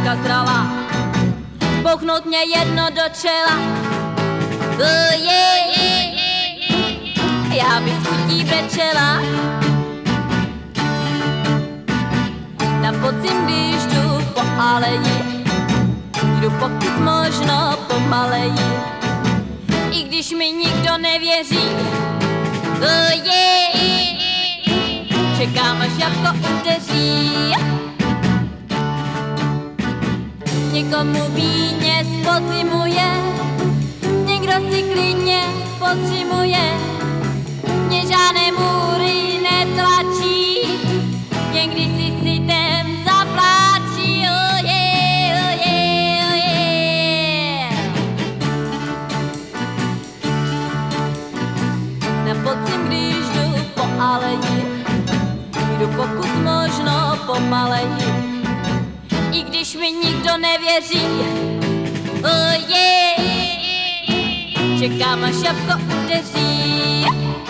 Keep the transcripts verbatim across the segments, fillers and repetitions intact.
jablka zrala, bouchnout mě jedno do čela. Oh, yeah, yeah, yeah. Já bych s chutí brečela. Na podzim, když jdu po aleji, jdu pokud možno pomaleji, i když mi nikdo nevěří. Oh, yeah. Čekám, až jabko udeří. Někomu víně spocimuje, někdo si klidně potřimuje, mě žádné můry netlačí, někdy si sitem zapláčí. Oh yeah, oh yeah, oh yeah. Na podzim, když jdu po aleji, jdu pokud možno pomaleji, i když mi nikdo nevěří. Oh yeah. Čekám, až jabko udeří.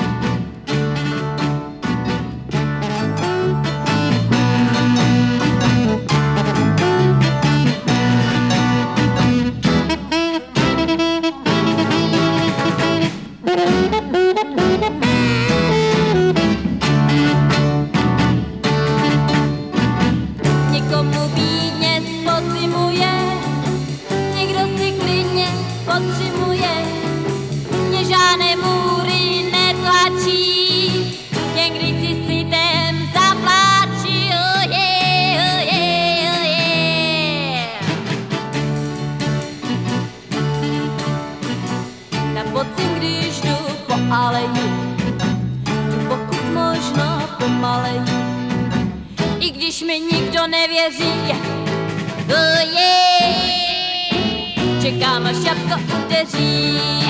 Někomu víně spocimuje, někdo si klidně potřimuje, mě žádné můry netlačí, někdy si sitem zapláčí. Oh yeah, oh yeah, oh yeah. Na podzim, když jdu po aleji, jdu pokud možno pomaleji, i když mi nikdo nevěří. Oh yeah. Čekám, až jabko udeří.